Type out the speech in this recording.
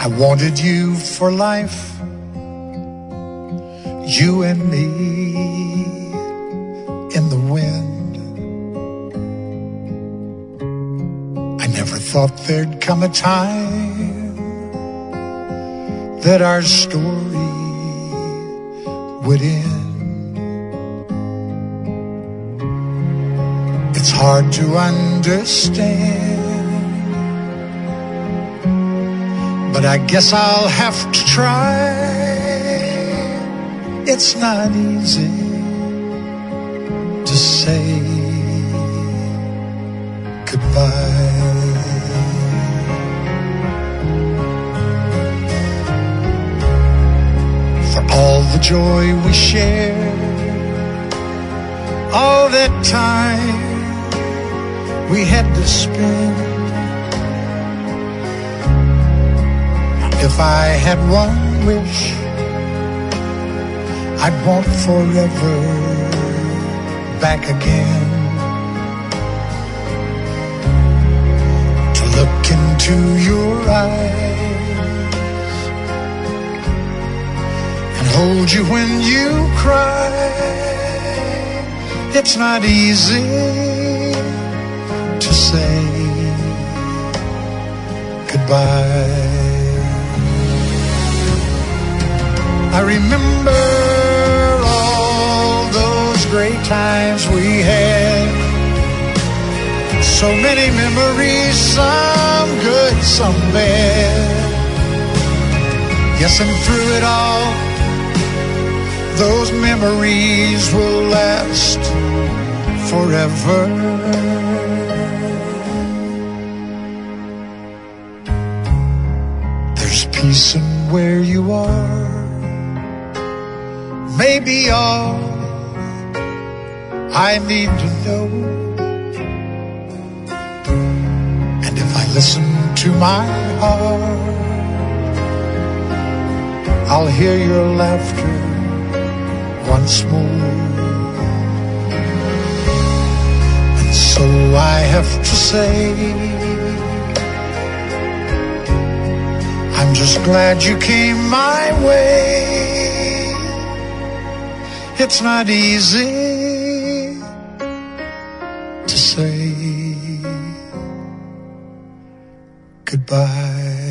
I wanted you for life, you and me in the wind. I never thought there'd come a time that our story would end. It's hard to understand, but I guess I'll have to try. It's not easy to say goodbye. For all the joy we shared, all that time we had to spend. If I had one wish, I'd want forever back again. To look into your eyes and hold you when you cry. It's not easy to say goodbye. I remember all those great times we had. So many memories, some good, some bad. Yes, and through it all, those memories will last forever. There's peace in where you are, maybe all I need to know. And if I listen to my heart, I'll hear your laughter once more. And so I have to say, I'm just glad you came my way. It's not easy to say goodbye.